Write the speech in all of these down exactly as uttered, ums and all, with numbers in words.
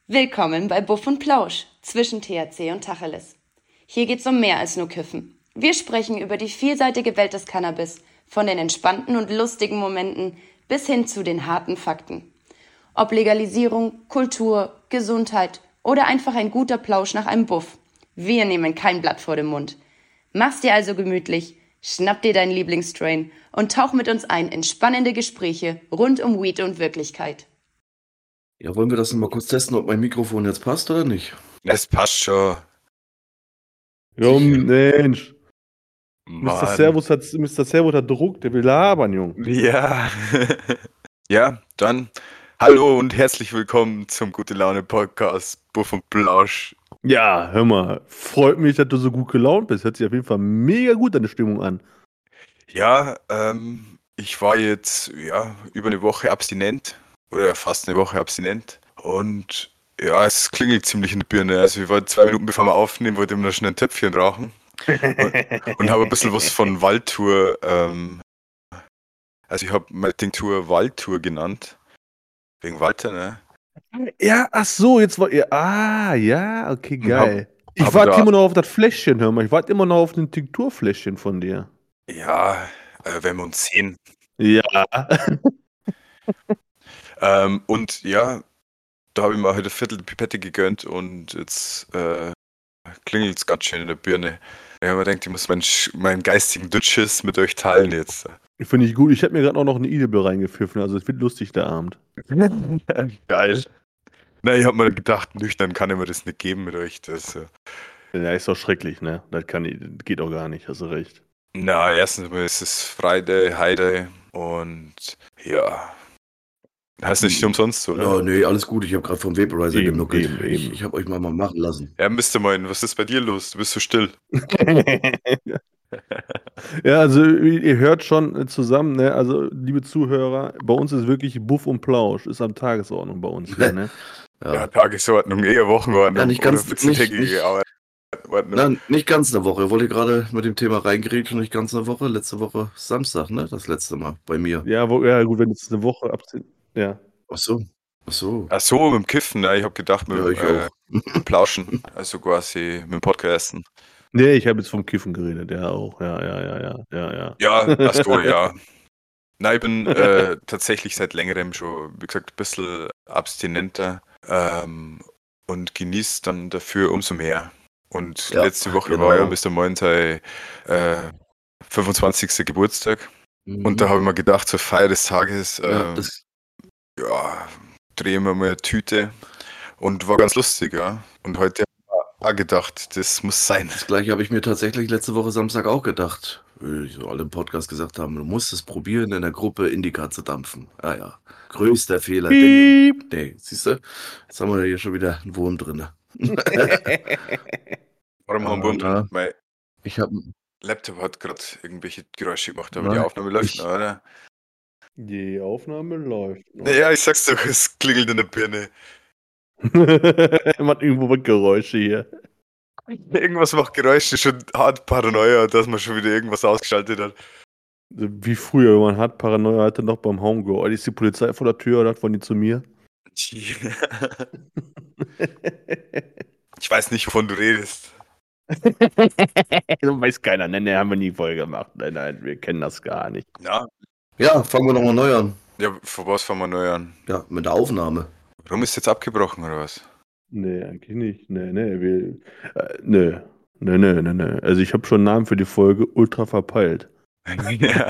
Willkommen bei Buff und Plausch zwischen T H C und Tacheles. Hier geht's um mehr als nur Kiffen. Wir sprechen über die vielseitige Welt des Cannabis, von den entspannten und lustigen Momenten bis hin zu den harten Fakten. Ob Legalisierung, Kultur, Gesundheit oder einfach ein guter Plausch nach einem Buff. Wir nehmen kein Blatt vor den Mund. Mach's dir also gemütlich, schnapp dir deinen Lieblingsstrain und tauch mit uns ein in spannende Gespräche rund um Weed und Wirklichkeit. Ja, wollen wir das noch mal kurz testen, ob mein Mikrofon jetzt passt oder nicht? Es passt schon. Jo, Mensch. Mister Mann. Servus hat, Mister Servus hat Druck, der will labern, Jung. Ja. Ja, dann hallo und herzlich willkommen zum Gute Laune Podcast Buff und Plausch. Ja, hör mal, freut mich, dass du so gut gelaunt bist. Hört sich auf jeden Fall mega gut deine Stimmung an. Ja, ähm, ich war jetzt ja über eine Woche abstinent oder fast eine Woche abstinent und ja, es klingelt ziemlich in der Birne. Also ich war zwei Minuten bevor wir aufnehmen, wollte ich mir noch schnell ein Töpfchen rauchen und, und habe ein bisschen was von Waldtour. Ähm, also ich habe meine Tinktur Waldtour genannt. Wegen Walter, ne? Ja, ach so, jetzt war ihr. Ah, ja, okay, geil. Hab- ich hab warte da- immer noch auf das Fläschchen, hör mal. Ich warte immer noch auf ein Tinkturfläschchen von dir. Ja, äh, wenn wir uns sehen. Ja. Ähm, und ja, da habe ich mir heute ein Viertel Pipette gegönnt und jetzt äh, klingelt es ganz schön in der Birne. Ich habe mir gedacht, ich muss meinen, Sch- meinen geistigen Dutches mit euch teilen jetzt. Finde ich gut. Ich habe mir gerade auch noch eine Edible reingepfiffen, also es wird lustig der Abend. Geil. Na, ich habe mir gedacht, nüchtern kann ich mir das nicht geben mit euch. Das, äh, Ja, ist doch schrecklich, ne? Das kann ich, das geht auch gar nicht, hast du recht. na, erstens mal ist es Friday, Heide und ja. Heißt nicht umsonst so, Ja, oder? nee, alles gut. Ich habe gerade vom Vaporizer Eben, genuckelt. eben, Ich, eben. ich habe euch mal, mal machen lassen. Ja, Mister Moin, was ist bei dir los? Du bist so still. Ja, also ihr hört schon äh, zusammen, ne? Also liebe Zuhörer, bei uns ist wirklich Buff und Plausch, ist am Tagesordnung bei uns hier, ne? Ja, Ja. Tagesordnung, eher Wochenordnung. Ja, nicht ganz- oder vierzehntägige nicht- nicht- Arbeitsordnung. Nein, nicht ganz eine Woche. Ich wollte gerade mit dem Thema reingeredet, nicht ganz eine Woche. Letzte Woche Samstag, ne? Das letzte Mal bei mir. Ja, wo, ja gut, wenn jetzt eine Woche abziehen. Ja. Ach so. Ach so. Ach so, mit dem Kiffen, ja, ich habe gedacht, mit Ja, dem ich äh, auch. Plauschen, also quasi mit dem Podcasten. Nee, ich habe jetzt vom Kiffen geredet, ja auch. Ja, ja, ja, ja, ja, ja. Ja, ach so, ja. Nein, ich bin äh, tatsächlich seit längerem schon, wie gesagt, ein bisschen abstinenter ähm, und genieße dann dafür umso mehr. Und Ja, letzte Woche genau. war ja Mister Moin sein äh, fünfundzwanzigster Geburtstag. Und da habe ich mir gedacht, zur Feier des Tages, äh, ja, ja, das, drehen wir mal eine Tüte. Und war ganz lustig, ja. Und heute habe ich auch gedacht, das muss sein. das gleiche habe ich mir tatsächlich letzte Woche Samstag auch gedacht. Wie so alle im Podcast gesagt haben, du musst es probieren, in der Gruppe Indica zu dampfen. Ah ja, größter Fehler. Denn, Piep. nee, siehst du, jetzt haben wir hier schon wieder einen Wurm drin. Warum haben Ah, wir na. Mein Ich habe Laptop hat gerade irgendwelche Geräusche gemacht, aber Nein, die Aufnahme läuft ich- noch, oder? Die Aufnahme läuft noch. Naja, ich sag's doch, es klingelt in der Birne. Macht irgendwo was Geräusche hier. Irgendwas macht Geräusche, schon hart Paranoia, dass man schon wieder irgendwas ausgeschaltet hat. Wie früher, wenn man hat Paranoia hatte, noch beim Homegirl. Oh, ist die Polizei vor der Tür oder hat von die zu mir? Ich weiß nicht, wovon du redest. Das weiß keiner. Nein, nein, haben wir nie voll gemacht. Nein, nein, wir kennen das gar nicht. Ja, Ja, fangen wir nochmal neu an. ja, vor was fangen wir neu an? Ja, mit der Aufnahme. Warum ist jetzt abgebrochen, oder was? Nee, eigentlich nicht. Nee, nee, wir. Äh, nee. Nee, nee, nee, nee. Also ich habe schon einen Namen für die Folge, ultra verpeilt. Ja.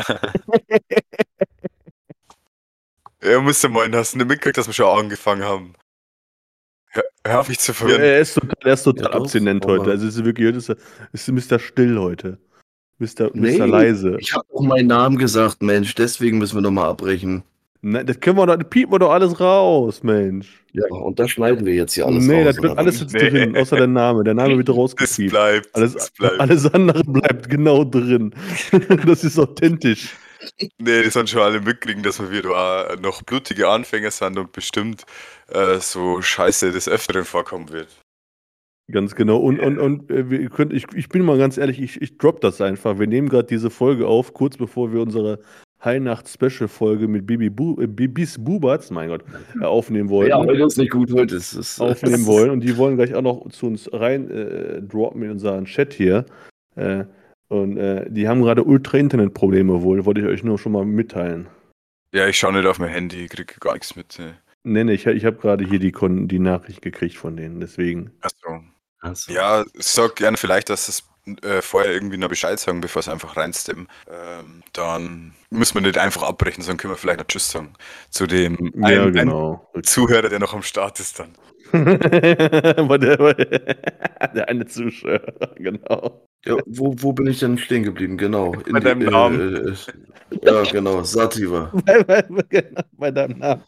Ja, Mister Moin, hast du nicht mitgekriegt, dass wir schon angefangen haben? Hör, hör auf mich zu Ja, verwirren. er ist total, er ist total Ja, doch, abstinent aber- heute. Also es ist wirklich, heute ist, er, ist Mister Still heute. Mister, Nee, Mister Leise. Ich habe auch meinen Namen gesagt, Mensch, deswegen müssen wir nochmal abbrechen. Nein, das können wir doch, das piepen wir doch alles raus, Mensch. Ja, und da schneiden wir jetzt hier alles nee, raus. das wird oder alles was? jetzt Nee. drin, außer der Name. Der Name wird Das rausgepiept. bleibt, Alles, das bleibt. alles andere bleibt genau drin. Das ist authentisch. Nee, die sollen schon alle mitkriegen, dass wir wieder auch noch blutige Anfänger sind und bestimmt äh, so Scheiße des Öfteren vorkommen wird. Ganz genau. Und, und, und äh, wir könnt, ich, ich bin mal ganz ehrlich, ich, ich drop das einfach. Wir nehmen gerade diese Folge auf, kurz bevor wir unsere Weihnachts-Special-Folge mit Bibi Bu äh, Bibis Buberts, mein Gott, äh, aufnehmen wollten. Ja, heute ist nicht gut, heute ist es. aufnehmen wollen. Und die wollen gleich auch noch zu uns rein äh, droppen in unseren Chat hier. Äh, und äh, die haben gerade Ultra-Internet-Probleme wohl, wollte ich euch nur schon mal mitteilen. Ja, ich schaue nicht auf mein Handy, kriege gar nichts mit. Ne. Nee, nee, ich, ich habe gerade hier die, Kon die Nachricht gekriegt von denen, deswegen. Achso. Achso. Ja, sag gerne vielleicht, dass es äh, vorher irgendwie noch Bescheid sagen, bevor es einfach reinsteppen. Ähm, dann müssen wir nicht einfach abbrechen, sondern können wir vielleicht noch Tschüss sagen. Zu dem Ja, einen, genau. einen Zuhörer, der noch am Start ist dann. Aber der, der eine Zuschauer, genau. Ja, wo, wo bin ich denn stehen geblieben? Genau. Bei In die- deinem Namen. Äh, äh, ja, genau. Sativa. bei, bei, genau, bei deinem Namen.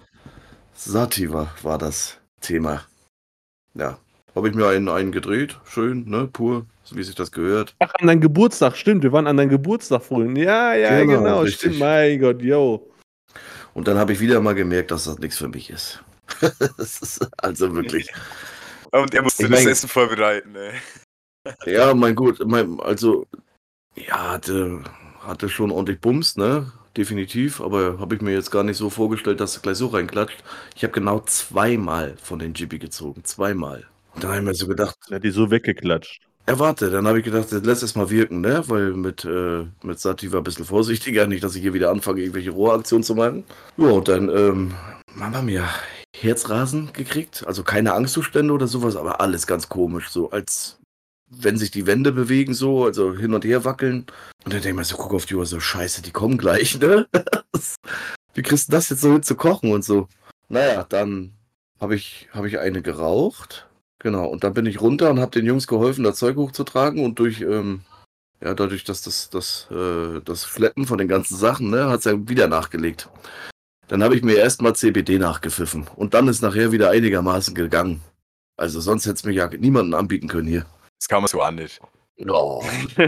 Sativa war das Thema. Ja. Habe ich mir einen, einen gedreht. Schön, ne? Pur, so wie sich das gehört. Ach, an deinem Geburtstag, stimmt. Wir waren an deinem Geburtstag vorhin. Ja, ja, Genau, genau, richtig. stimmt. Mein Gott, yo. Und dann habe ich wieder mal gemerkt, dass das nichts für mich ist. Das ist also wirklich. Und er musste Ich das mein- Essen vorbereiten. Ey. Ja, mein Gut, mein, also, ja, hatte, hatte schon ordentlich Bums, ne? Definitiv, aber habe ich mir jetzt gar nicht so vorgestellt, dass es gleich so reinklatscht. Ich habe genau zweimal von den Jibby gezogen. Zweimal. Und dann habe ich mir so gedacht, Der hat die so weggeklatscht. ja, warte, dann habe ich gedacht, das lässt es mal wirken, ne? Weil mit, äh, mit Sativa ein bisschen vorsichtiger, nicht, dass ich hier wieder anfange, irgendwelche Rohraktionen zu machen. Ja, und dann, ähm, haben wir mir Herzrasen gekriegt. Also keine Angstzustände oder sowas, aber alles ganz komisch. So als wenn sich die Wände bewegen, so, also hin und her wackeln. Und dann denke ich mir so, guck auf die Uhr, so scheiße, die kommen gleich, ne? Wie kriegst du das jetzt so hin zu kochen und so? Naja, dann habe ich, hab ich eine geraucht. Genau, und dann bin ich runter und habe den Jungs geholfen, das Zeug hochzutragen und durch, ähm, ja, dadurch, dass das, das, äh, das Schleppen von den ganzen Sachen, ne, hat es ja wieder nachgelegt. Dann habe ich mir erstmal C B D nachgepfiffen und dann ist nachher wieder einigermaßen gegangen. Also sonst hätte es mir ja niemanden anbieten können hier. Das kann man so auch nicht. Oh.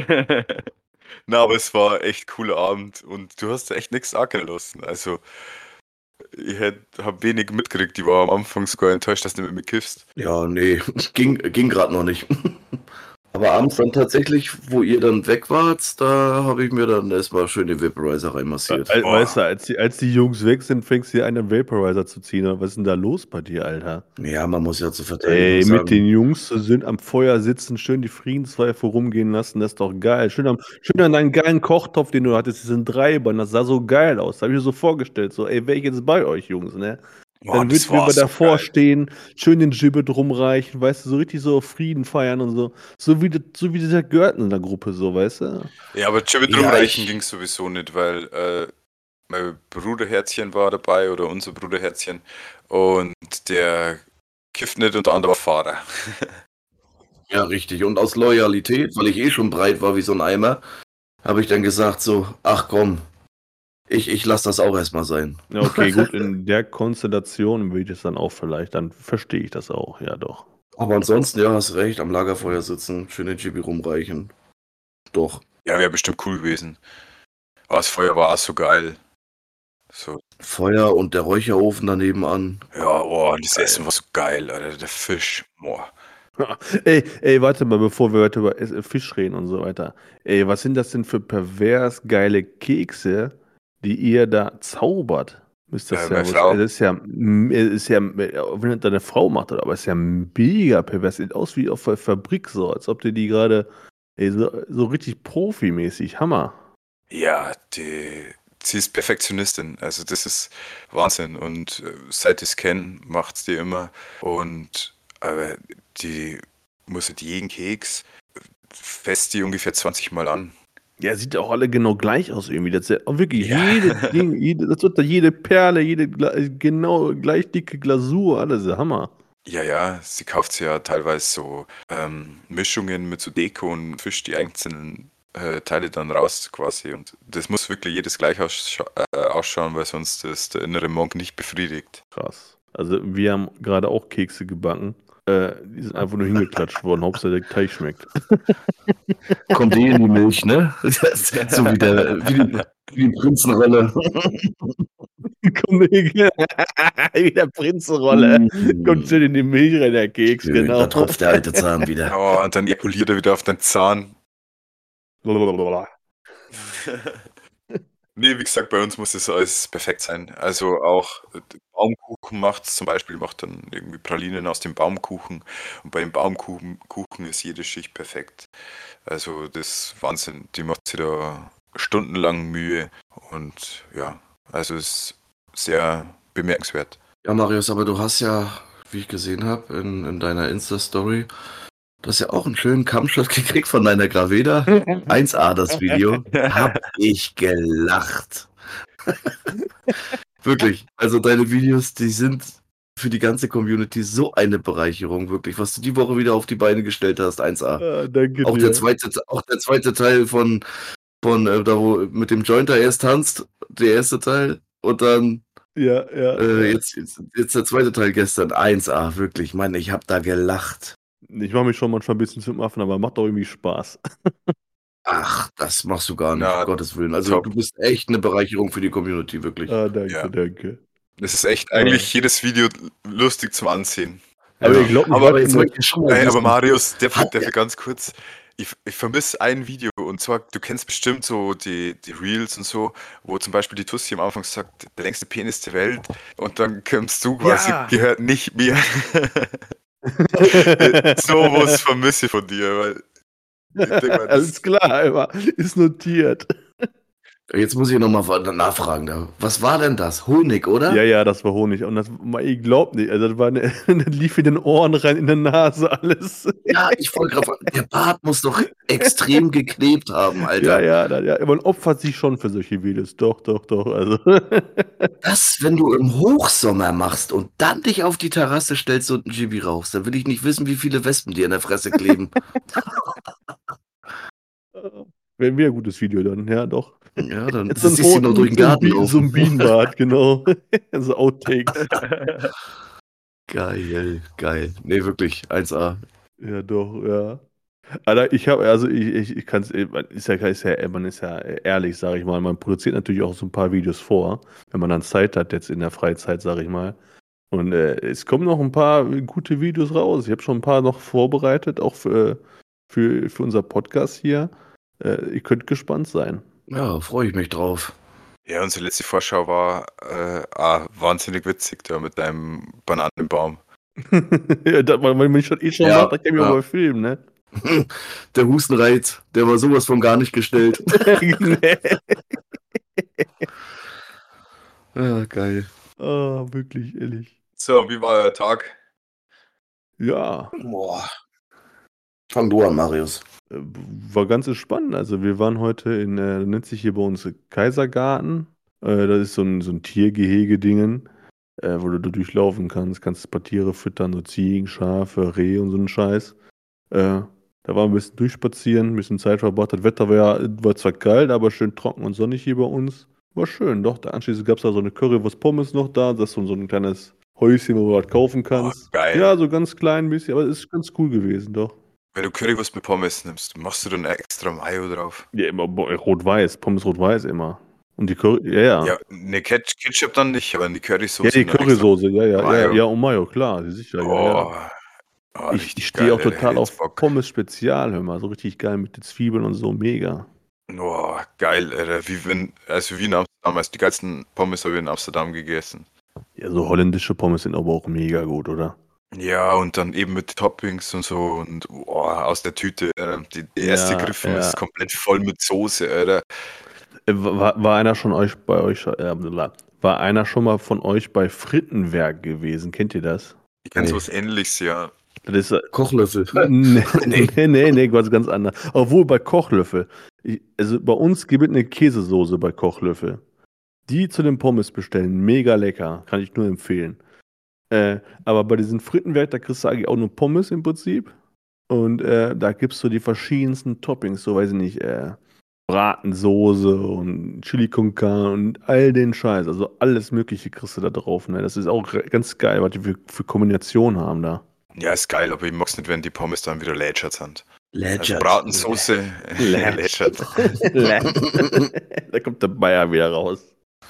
Na, aber es war echt cooler Abend und du hast echt nichts ackern lassen. Also, ich habe wenig mitgekriegt. Ich war am Anfang sogar enttäuscht, dass du nicht mit mir kiffst. Ja, nee, ging, ging gerade noch nicht. Aber abends dann tatsächlich, wo ihr dann weg wart, da habe ich mir dann erstmal schön den Vaporizer reinmassiert. Al- Boah. Weißt du, als die, als die Jungs weg sind, fängst du dir einen Vaporizer zu ziehen. Oder was ist denn da los bei dir, Alter? Ja, man muss ja zur Verteidigung Ey, sagen. mit den Jungs sind am Feuer sitzen, schön die Friedenspfeife rumgehen lassen, das ist doch geil. Schön, am, schön an deinen geilen Kochtopf, den du hattest, diesen Dreiband, das sah so geil aus. Da habe ich mir so vorgestellt, so, ey, wäre ich jetzt bei euch, Jungs, ne? Boah, Dann das würden wir war so davor geil. stehen, schön den Gibbet rumreichen, weißt du, so richtig so Frieden feiern und so. So wie, das- so wie dieser gehört in der Gruppe, so, weißt du? Ja, aber Chibbit Ja, rumreichen ich- ging sowieso nicht, weil äh, mein Bruderherzchen war dabei oder unser Bruderherzchen und der kifft nicht und der andere war Fahrer. Ja, richtig. Und aus Loyalität, weil ich eh schon breit war wie so ein Eimer, habe ich dann gesagt so, ach komm, ich, ich lasse das auch erstmal sein. Ja, okay, gut, in der Konstellation will ich das dann auch vielleicht, dann verstehe ich das auch, ja doch. Aber ansonsten, ja, hast recht, am Lagerfeuer sitzen, schön den Chibi rumreichen. Doch. Ja, wäre bestimmt cool gewesen. Aber das Feuer war auch so geil. So, Feuer und der Räucherofen daneben an. ja, oh, das Essen war so geil, Alter. Der Fisch, boah. Ey, ey, warte mal, bevor wir heute über Es- Fisch reden und so weiter. Ey, was sind das denn für pervers geile Kekse, die ihr da zaubert? Ist das Äh, ja, meine was- Frau. das ist ja, m- ist ja, wenn das deine Frau macht, oder, aber es ist ja mega pervers. Sieht aus wie auf der Fabrik so, als ob die die gerade, ey, so, so richtig profimäßig, Hammer. Ja, die, sie ist Perfektionistin. Also das ist Wahnsinn. Und äh, seit ich es kenne, macht es die immer. Und aber die muss halt jeden Keks fest die ungefähr zwanzig Mal an. Ja, sieht auch alle genau gleich aus irgendwie. Das ist ja auch wirklich Ja. jede Ding, jede, das wird da jede Perle, jede Gla genau gleich dicke Glasur, alles Hammer. Ja, ja, sie kauft sich ja teilweise so ähm, Mischungen mit so Deko und fischt die einzelnen äh, Teile dann raus quasi. Und das muss wirklich jedes gleich ausscha äh, ausschauen, weil sonst ist der innere Monk nicht befriedigt. Krass. Also wir haben gerade auch Kekse gebacken. Äh, die sind einfach nur hingeklatscht worden. Hauptsache der Teig schmeckt. Kommt eh in die Milch, ne? Das ist so wie, der, wie, die, wie die Prinzenrolle. Komm, wie der Prinzenrolle. Mm. Kommt schön in die Milch rein, der Keks, Schön, genau. Da tropft der alte Zahn wieder. Oh, und dann ejakuliert er wieder auf den Zahn. Nee, wie gesagt, bei uns muss das alles perfekt sein. Also auch äh, Baumkuchen macht's zum Beispiel, macht dann irgendwie Pralinen aus dem Baumkuchen. Und bei dem Baumkuchen Kuchen ist jede Schicht perfekt. Also das ist Wahnsinn. Die macht sich da stundenlang Mühe. Und ja, also ist sehr bemerkenswert. Ja, Marius, aber du hast ja, wie ich gesehen habe, in, in deiner Insta-Story, du hast ja auch einen schönen Kampfshot gekriegt von deiner Graveda. eins A das Video. Hab ich gelacht. Wirklich. Also deine Videos, die sind für die ganze Community so eine Bereicherung, wirklich. Was du die Woche wieder auf die Beine gestellt hast, eins A. Ah, danke Auch dir. der zweite, auch der zweite Teil von, von äh, da wo mit dem Joint da erst tanzt, der erste Teil. Und dann Ja, ja. äh, ja. jetzt, jetzt, jetzt der zweite Teil gestern. eins A, wirklich. Mann, ich hab da gelacht. Ich mache mich schon manchmal ein bisschen zum Affen, aber macht doch irgendwie Spaß. Ach, das machst du gar nicht, Na, um Gottes Willen. Also top. du bist echt eine Bereicherung für die Community, wirklich. Ah, danke, Ja. danke. Das ist echt eigentlich jedes Video lustig zum Ansehen. Aber Ja. ihr glaubt nicht, Aber was jetzt für eine- wollte ich schon mal Ey, aber wissen, Marius, der, Hat der der- für ganz kurz, ich, ich vermisse ein Video und zwar, du kennst bestimmt so die, die Reels und so, wo zum Beispiel die Tussi am Anfang sagt, der längste Penis der Welt und dann kommst du quasi, Ja. gehört nicht mir. So was vermisse ich von dir, weil ich denk mal, das- Alles klar, immer. Ist notiert. Jetzt muss ich nochmal nachfragen. da. Was war denn das? Honig, oder? Ja, ja, das war Honig. Und das, ihr glaubt nicht, also das, war eine, das lief in den Ohren rein, in der Nase, alles. Ja, ich wollte gerade fragen, der Bart muss doch extrem geklebt haben, Ja, Alter. ja, da- ja, man opfert sich schon für solche Videos. Doch, doch, doch. Also. Das, wenn du im Hochsommer machst und dann dich auf die Terrasse stellst und einen Chibi rauchst, dann will ich nicht wissen, wie viele Wespen dir in der Fresse kleben. Wäre wieder ein gutes Video dann, ja, doch. Ja, dann Jetzt so ein, siehst du noch durch den so ein, Garten Bi- so ein laufen. Bienenbart, genau. So Outtakes. Geil, geil. Nee, wirklich, eins A. Ja, doch, ja. Alter, ich habe, also ich, ich, ich kann es, ist ja, ist ja, man ist ja ehrlich, sage ich mal, man produziert natürlich auch so ein paar Videos vor, wenn man dann Zeit hat, jetzt in der Freizeit, sage ich mal. Und äh, es kommen noch ein paar gute Videos raus. Ich habe schon ein paar noch vorbereitet, auch für, für, für unser Podcast hier. Äh, ihr könnt gespannt sein. Ja, freue ich mich drauf. ja, unsere letzte Vorschau war äh, ah, wahnsinnig witzig da mit deinem Bananenbaum. Ja, da, wenn man mich schon eh schon Ja, macht, dann kann ich ja. mal filmen, ne? Der Hustenreiz, der war sowas von gar nicht gestellt. Ja, geil. Ah, wirklich, ehrlich. So, wie war euer Tag? Ja, Boah. Fang du an, Marius. äh, war ganz entspannt. Also wir waren heute in, äh, nennt sich hier bei uns Kaisergarten. Äh, das ist so ein, so ein Tiergehege-Dingen, äh, wo du, du durchlaufen kannst. Kannst ein paar Tiere füttern, so Ziegen, Schafe, Rehe und so einen Scheiß. Äh, da waren wir ein bisschen durchspazieren, ein bisschen Zeit verbracht. Das Wetter war, ja, war zwar kalt, aber schön trocken und sonnig hier bei uns. War schön, doch. Da anschließend gab es da so eine Currywurst Pommes noch da. Das ist so, so ein kleines Häuschen, wo du was kaufen kannst. Oh, geil. Ja, so ganz klein ein bisschen, aber es ist ganz cool gewesen, doch. Wenn du Currywurst mit Pommes nimmst, machst du dann extra Mayo drauf? Ja, immer bo- rot-weiß, Pommes rot-weiß immer. Und die Curry, ja, ja. Ja, ne, Ketch- Ketchup dann nicht, aber in die Currysoße. Ja, die dann extra- Currysoße, ja, ja, ja, Mayo. ja, und Mayo, klar, sicher, ja, ja. Oh, oh, Ich, richtig ich stehe auch geil, total Alter, auf jetzt Bock. Pommes Spezial, hör mal, so richtig geil mit den Zwiebeln und so, mega. Oh, geil, Alter. Wie wenn, also wie in Amsterdam, also die geilsten Pommes habe ich in Amsterdam gegessen. Ja, so holländische Pommes sind aber auch mega gut, oder? Ja, und dann eben mit Toppings und so und oh, aus der Tüte. Äh, die, die erste Ja, Griffen ja. ist komplett voll mit Soße, Alter. Äh, War, war einer schon euch bei euch, äh, war einer schon mal von euch bei Frittenwerk gewesen? Kennt ihr das? Ich kenne Nee. sowas ähnliches, ja. Das ist, äh, Kochlöffel. nee, nee, nee, nee, was ganz anderes. Obwohl bei Kochlöffel. Ich, also bei uns gibt es eine Käsesoße bei Kochlöffel. Die zu den Pommes bestellen, mega lecker. Kann ich nur empfehlen. Äh, aber bei diesen Frittenwerk, da kriegst du eigentlich auch nur Pommes im Prinzip. Und äh, da gibst du die verschiedensten Toppings, so weiß ich nicht, äh, Bratensoße und Chili con Carne und all den Scheiß. Also alles Mögliche kriegst du da drauf. Ne? Das ist auch ganz geil, was die für, für Kombinationen haben da. Ja, ist geil, aber ich mag's nicht, wenn die Pommes dann wieder lätschert sind. Also Legend. Bratensoße, Lätschert. lätschert. Da kommt der Bayer wieder raus.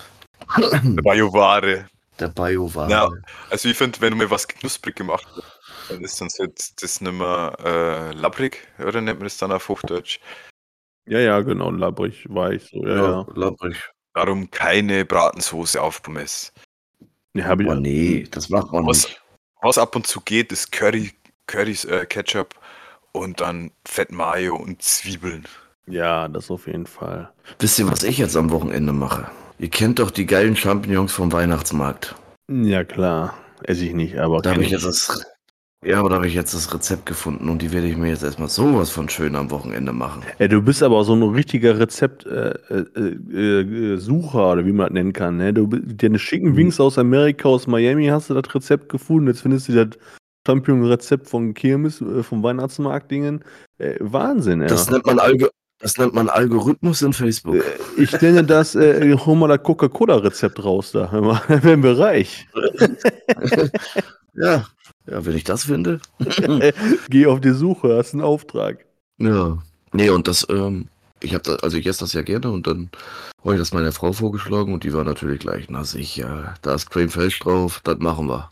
Bioware. Der Bioware. Ja. Also ich finde, wenn du mir was knusprig gemacht hast, dann ist dann jetzt das nicht mehr äh, labbrig, oder nennt man das dann auf Hochdeutsch? Ja, ja, genau, labbrig, weich, so, ja, Ja, ja. labbrig. darum keine Bratensoße auf Pommes. Ja, hab ich, Oh nee, das macht man Was, nicht. was ab und zu geht, ist Curry, Currys, äh, Ketchup und dann Fett Mayo und Zwiebeln. ja, das auf jeden Fall. Wisst ihr, was ich jetzt am Wochenende mache? Ihr kennt doch die geilen Champignons vom Weihnachtsmarkt. Ja, klar. Esse ich nicht, aber Da habe kenn ich jetzt das, ja, aber da habe ich jetzt das Rezept gefunden und die werde ich mir jetzt erstmal sowas von schön am Wochenende machen. Ey, du bist aber auch so ein richtiger Rezept-Sucher, äh, äh, äh, Sucher, oder wie man das nennen kann. Ne? Du, bi- deine schicken Wings aus Amerika, aus Miami, hast du das Rezept gefunden. Jetzt findest du das Champignon-Rezept von Kirmes, äh, vom Weihnachtsmarkt-Dingen. Äh, Wahnsinn, ja. Das nennt man, Algo das nennt man Algorithmus in Facebook. Äh, Ich nenne das, äh, hol mal das Coca-Cola-Rezept raus da. Hör mal, dann werden wir reich. Ja, ja, wenn ich das finde. Geh auf die Suche, hast einen Auftrag. Ja. Nee, und das, ähm, ich habe da, also ich esse das ja gerne und dann habe ich das meiner Frau vorgeschlagen und die war natürlich gleich nassig. Ja, da ist Creme Fraiche drauf, das machen wir.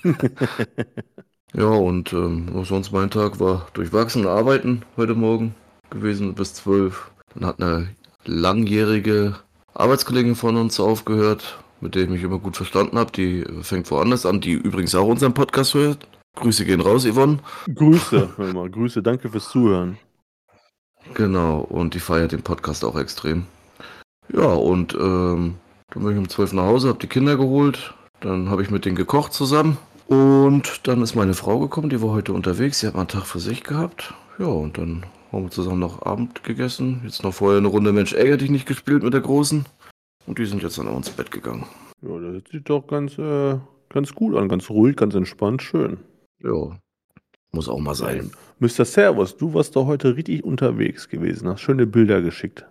Ja, und ähm, auch sonst mein Tag war durchwachsen arbeiten heute Morgen gewesen bis zwölf. Dann hat eine langjährige Arbeitskollegin von uns aufgehört, mit der ich mich immer gut verstanden habe. Die äh, fängt woanders an, die übrigens auch unseren Podcast hört. Grüße gehen raus, Yvonne. Grüße, hör mal, Grüße, danke fürs Zuhören. Genau, und die feiert den Podcast auch extrem. Ja, und ähm, dann bin ich um zwölf nach Hause, habe die Kinder geholt. Dann habe ich mit denen gekocht zusammen. Und dann ist meine Frau gekommen, die war heute unterwegs. Sie hat mal einen Tag für sich gehabt. Ja, und dann haben wir zusammen noch Abend gegessen. Jetzt noch vorher eine Runde Mensch ärger dich nicht gespielt mit der Großen. Und die sind jetzt dann auch ins Bett gegangen. Ja, das sieht doch ganz, äh, ganz gut an, ganz ruhig, ganz entspannt, schön. Ja, muss auch mal sein. Mister Servus, du warst doch heute richtig unterwegs gewesen, hast schöne Bilder geschickt.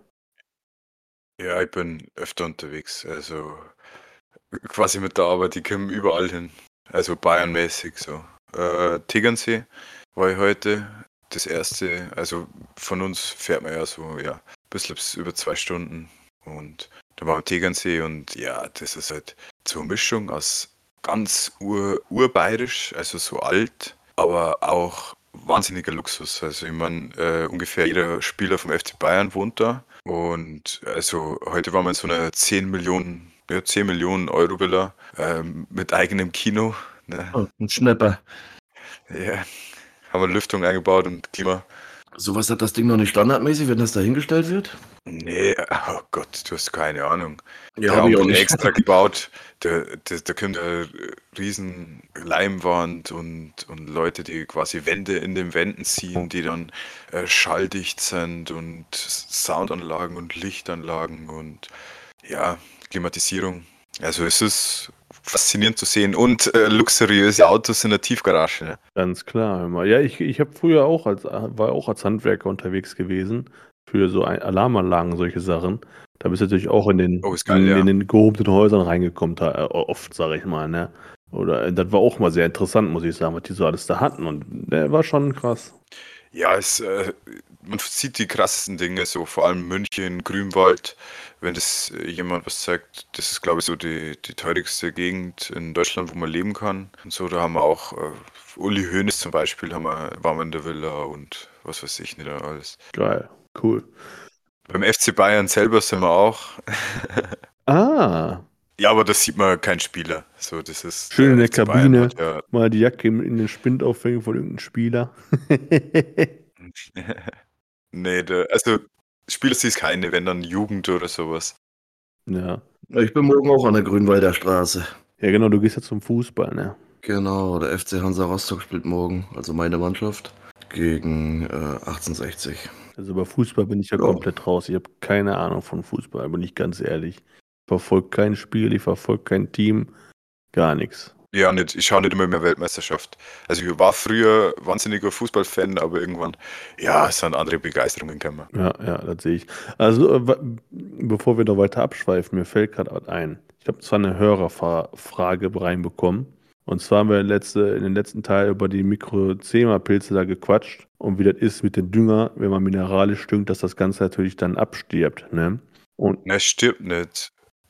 Ja, ich bin öfter unterwegs. Also quasi mit der Arbeit, die kommen überall hin. Also Bayernmäßig so. Äh, Tegernsee war ich heute. Das erste, also von uns fährt man ja so, ja, ein bisschen bis über zwei Stunden. Und da waren wir Tegernsee und ja, das ist halt so eine Mischung aus ganz ur, urbayerisch, also so alt, aber auch wahnsinniger Luxus. Also ich meine, äh, ungefähr jeder Spieler vom F C Bayern wohnt da. Und also heute waren wir in so einer zehn Millionen, ja, zehn Millionen Euro Villa ähm, mit eigenem Kino. Ne? Oh, ein Schnapper. Ja, haben wir Lüftung eingebaut und Klima. Sowas hat das Ding noch nicht standardmäßig, wenn das da hingestellt wird? Nee, oh Gott, du hast keine Ahnung. Ja, Da hab haben ich auch wir nicht. extra gebaut. Da, da, da kommt eine riesen Leimwand und, und Leute, die quasi Wände in den Wänden ziehen, die dann äh, schalldicht sind und Soundanlagen und Lichtanlagen und ja, Klimatisierung. Also es ist faszinierend zu sehen und äh, luxuriöse Autos in der Tiefgarage. Ne? Ganz klar, hör mal. Ja, ich, ich habe früher auch als, war auch als Handwerker unterwegs gewesen, für so ein Alarmanlagen, solche Sachen. Da bist du natürlich auch in den, Oh, ist geil, in, ja. in den gehobenen Häusern reingekommen, da, äh, oft, sage ich mal, ne? Oder äh, das war auch mal sehr interessant, muss ich sagen, was die so alles da hatten. Und der war schon krass. Ja, es, äh, man sieht die krassesten Dinge, so vor allem München, Grünwald. Wenn das äh, jemand was sagt, das ist, glaube ich, so die, die teuerste Gegend in Deutschland, wo man leben kann. Und so, da haben wir auch äh, Uli Hoeneß zum Beispiel, haben wir, waren wir in der Villa und was weiß ich nicht alles. Geil, cool. Beim F C Bayern selber sind wir auch. Ah, Ja, aber das sieht man kein Spieler. So, das ist schön in der F C Bayern Kabine, hat ja, mal die Jacke in den Spind aufhängen von irgendeinem Spieler. nee, der, also Spieler siehst keine, wenn dann Jugend oder sowas. Ja. Ich bin morgen auch an der Grünwalder Straße. Ja, genau, du gehst ja zum Fußball, ne? Genau, der F C Hansa Rostock spielt morgen, also meine Mannschaft, gegen äh, achtzehnhundertsechzig. Also bei Fußball bin ich ja Ja. komplett raus. Ich habe keine Ahnung von Fußball, bin ich ganz ehrlich. Ich verfolge kein Spiel, ich verfolge kein Team, gar nichts. Ja, nicht, ich schaue nicht immer mehr Weltmeisterschaft. Also ich war früher wahnsinniger Fußballfan, aber irgendwann, ja, es sind andere Begeisterungen gekommen. Ja, ja, das sehe ich. Also, äh, wa- bevor wir noch weiter abschweifen, mir fällt gerade was ein. Ich habe zwar eine Hörerfrage reinbekommen. Und zwar haben wir letzte, in den letzten Teil über die Mikrozema-Pilze da gequatscht und wie das ist mit dem Dünger, wenn man mineralisch düngt, dass das Ganze natürlich dann abstirbt. Ne? Und Ne, stirbt nicht.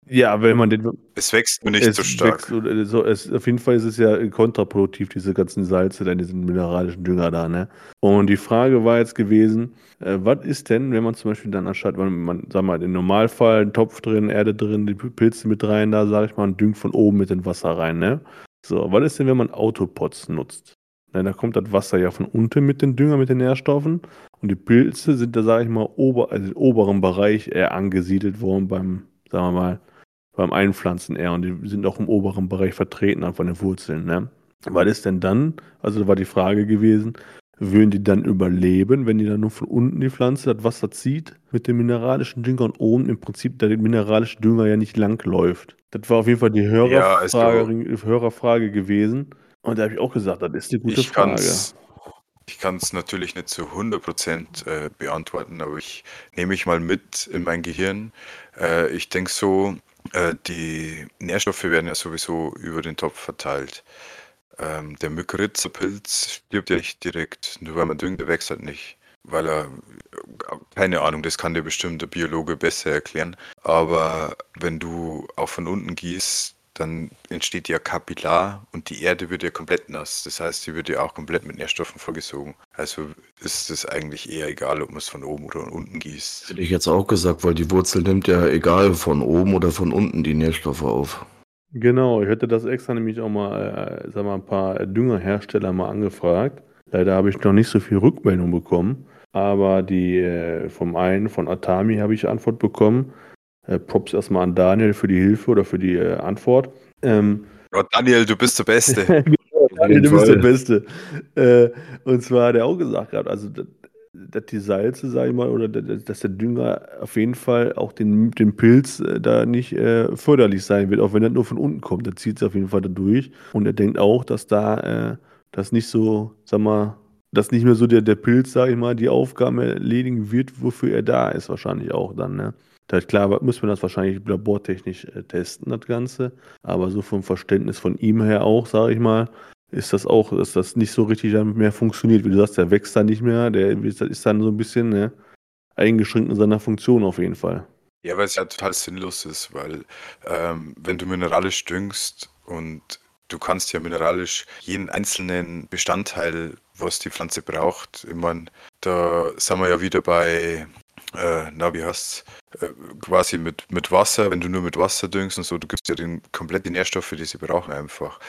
Ja, wenn man den. Es wächst nur nicht Es so stark. wächst, oder so, es, auf jeden Fall ist es ja kontraproduktiv, diese ganzen Salze, dann diesen mineralischen Dünger da, ne? Und die Frage war jetzt gewesen, äh, was ist denn, wenn man zum Beispiel dann anstatt, man, man sag mal, im Normalfall einen Topf drin, Erde drin, die Pilze mit rein, da sag ich mal, und düngt von oben mit dem Wasser rein, ne? So, was ist denn, wenn man Autopots nutzt? Ne, da kommt das Wasser ja von unten mit den Dünger, mit den Nährstoffen, und die Pilze sind da, sag ich mal, ober, also im oberen Bereich eher angesiedelt worden beim, sagen wir mal, beim Einpflanzen eher, und die sind auch im oberen Bereich vertreten von den Wurzeln, ne? Was ist denn dann, also da war die Frage gewesen, würden die dann überleben, wenn die dann nur von unten die Pflanze das Wasser zieht mit dem mineralischen Dünger und oben im Prinzip der mineralische Dünger ja nicht lang läuft? Das war auf jeden Fall die Ja, also Hörerfrage, Hörerfrage gewesen, und da habe ich auch gesagt, das ist eine gute ich Frage. kann's, ich kann es natürlich nicht zu hundert Prozent äh, beantworten, aber ich nehme mich mal mit in mein Gehirn. Äh, ich denke so, äh, die Nährstoffe werden ja sowieso über den Topf verteilt. Ähm, der Mykorrhizapilz stirbt ja nicht direkt, nur weil man düngt, der wächst halt nicht. Weil er, äh, keine Ahnung, das kann dir bestimmt der Biologe besser erklären. Aber wenn du auch von unten gießt, dann entsteht ja Kapillar und die Erde wird ja komplett nass. Das heißt, sie wird ja auch komplett mit Nährstoffen vollgesogen. Also ist es eigentlich eher egal, ob man es von oben oder von unten gießt. Hätte ich jetzt auch gesagt, weil die Wurzel nimmt ja egal von oben oder von unten die Nährstoffe auf. Genau, ich hätte das extra nämlich auch mal, äh, sag mal, ein paar Düngerhersteller mal angefragt. Leider habe ich noch nicht so viel Rückmeldung bekommen, aber die äh, vom einen, von Atami, habe ich Antwort bekommen. Äh, Props erstmal an Daniel für die Hilfe oder für die äh, Antwort. Ähm, Oh, Daniel, du bist der Beste. Genau, Daniel, jeden du bist Fall. der Beste. Äh, und zwar hat er auch gesagt gehabt, also dass, dass die Salze, sag ich mal, oder dass dass der Dünger auf jeden Fall auch den, den Pilz äh, da nicht äh, förderlich sein wird, auch wenn das nur von unten kommt. Da zieht es auf jeden Fall da durch. Und er denkt auch, dass da äh, das nicht so, sag mal, dass nicht mehr so der, der Pilz, sag ich mal, die Aufgaben erledigen wird, wofür er da ist, wahrscheinlich auch dann, ne? Da ist klar, muss man das wahrscheinlich labortechnisch äh, testen, das Ganze. Aber so vom Verständnis von ihm her auch, sage ich mal, ist das auch, dass das nicht so richtig dann mehr funktioniert. Wie du sagst, der wächst dann nicht mehr, der ist dann so ein bisschen, ne, eingeschränkt in seiner Funktion auf jeden Fall. Ja, weil es ja total sinnlos ist, weil ähm, wenn du mineralisch düngst und du kannst ja mineralisch jeden einzelnen Bestandteil, was die Pflanze braucht, ich meine, da sind wir ja wieder bei, äh, na, wie heißt's, äh, quasi mit, mit Wasser, wenn du nur mit Wasser düngst und so, du gibst ja den komplett die Nährstoffe, die sie brauchen einfach.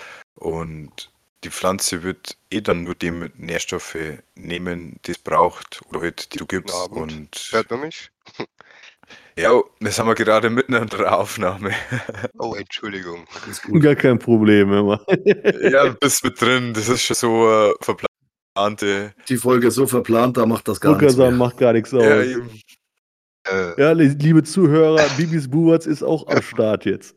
Und die Pflanze wird eh dann nur die Nährstoffe nehmen, die es braucht oder halt, die du Guten gibst. Abend. Und Hört man mich? ja, das haben wir gerade mitten in der Aufnahme. Oh, Entschuldigung. Ist gut. Gar kein Problem immer. Ja, du bist mit drin, das ist schon so äh, verplante. Die Folge ist so verplant, da macht das gar Wollte nichts sagen, mehr. macht gar nichts Ja, aus. eben. Äh, Ja, li- liebe Zuhörer, Bibis Buberts ist auch am Start jetzt.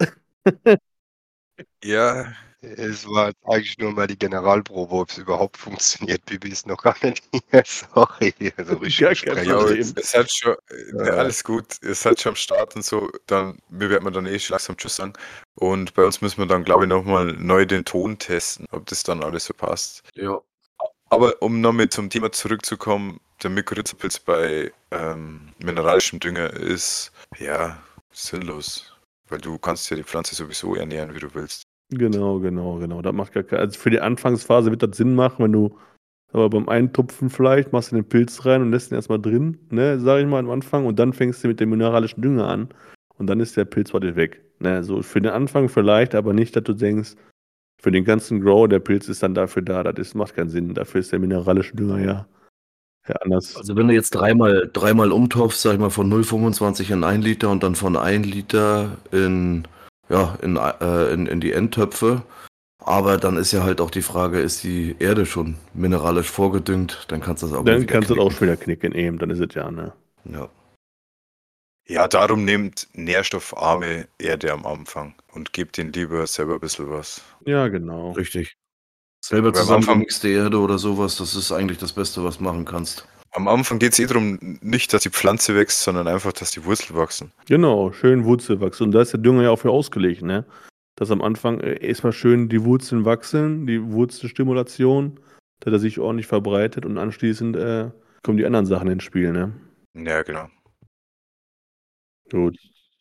Ja, es war jetzt eigentlich nur mal die Generalprobe, ob es überhaupt funktioniert. Bibi ist noch gar nicht hier. Sorry. Also richtig Gar kein ja, aber Problem. es hat schon, äh, Ja. alles gut, es hat schon am Start und so, dann, mir wird man dann eh schon langsam Tschüss sagen. Und bei uns müssen wir dann, glaube ich, nochmal neu den Ton testen, ob das dann alles so passt. Ja. Aber um nochmal zum Thema zurückzukommen, der Mykorrhizapilz bei ähm, mineralischem Dünger ist, ja, sinnlos. Weil du kannst ja die Pflanze sowieso ernähren, wie du willst. Genau, genau, genau. Das macht gar kein, also für die Anfangsphase wird das Sinn machen, wenn du aber beim Eintupfen vielleicht machst du den Pilz rein und lässt ihn erstmal drin, ne, sag ich mal am Anfang, und dann fängst du mit dem mineralischen Dünger an und dann ist der Pilz bald weg. Ne, so für den Anfang vielleicht, aber nicht, dass du denkst, für den ganzen Grow, der Pilz ist dann dafür da. Das ist, macht keinen Sinn. Dafür ist der mineralische Dünger ja, ja anders. Also wenn du jetzt dreimal, dreimal umtopfst, sag ich mal, von null Komma fünfundzwanzig in ein Liter und dann von ein Liter in, ja, in, äh, in, in die Endtöpfe, aber dann ist ja halt auch die Frage, ist die Erde schon mineralisch vorgedüngt, dann kannst du das auch Dann wieder kannst du das auch knicken. schon wieder knicken, eben, dann ist es ja, ne? Ja. Ja, darum nehmt nährstoffarme Erde am Anfang und gebt ihnen lieber selber ein bisschen was. Ja, genau. Richtig. Selber Aber am Anfang- zusammengemixte Erde oder sowas, das ist eigentlich das Beste, was du machen kannst. Am Anfang geht es eh darum, nicht, dass die Pflanze wächst, sondern einfach, dass die Wurzeln wachsen. Genau, schön Wurzelwachs. Und da ist der Dünger ja auch für ausgelegt, ne? Dass am Anfang äh, erstmal schön die Wurzeln wachsen, die Wurzelstimulation, dass er sich ordentlich verbreitet und anschließend äh, kommen die anderen Sachen ins Spiel, ne? Ja, genau. Gut.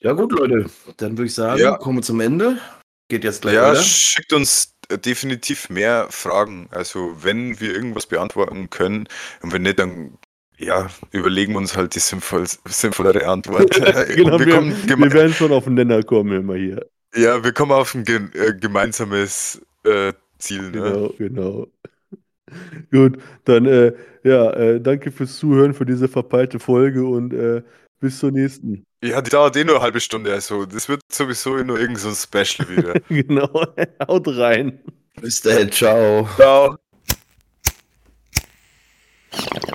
Ja gut, Leute, dann würde ich sagen, Ja. kommen wir zum Ende. Geht jetzt gleich Ja, weiter. schickt uns äh, definitiv mehr Fragen. Also wenn wir irgendwas beantworten können und wenn nicht, dann ja, überlegen wir uns halt die sinnvoll, sinnvollere Antwort. Genau, wir wir, kommen wir geme werden schon auf den Nenner kommen immer hier. ja, wir kommen auf ein ge äh, gemeinsames äh, Ziel. Ne? Genau, genau. Gut, dann äh, ja, äh, danke fürs Zuhören für diese verpeilte Folge und äh, bis zur nächsten. Ja, die dauert eh nur eine halbe Stunde. Also das wird sowieso nur irgend so ein Special wieder. Genau, haut rein. Bis dahin, ciao. Ciao.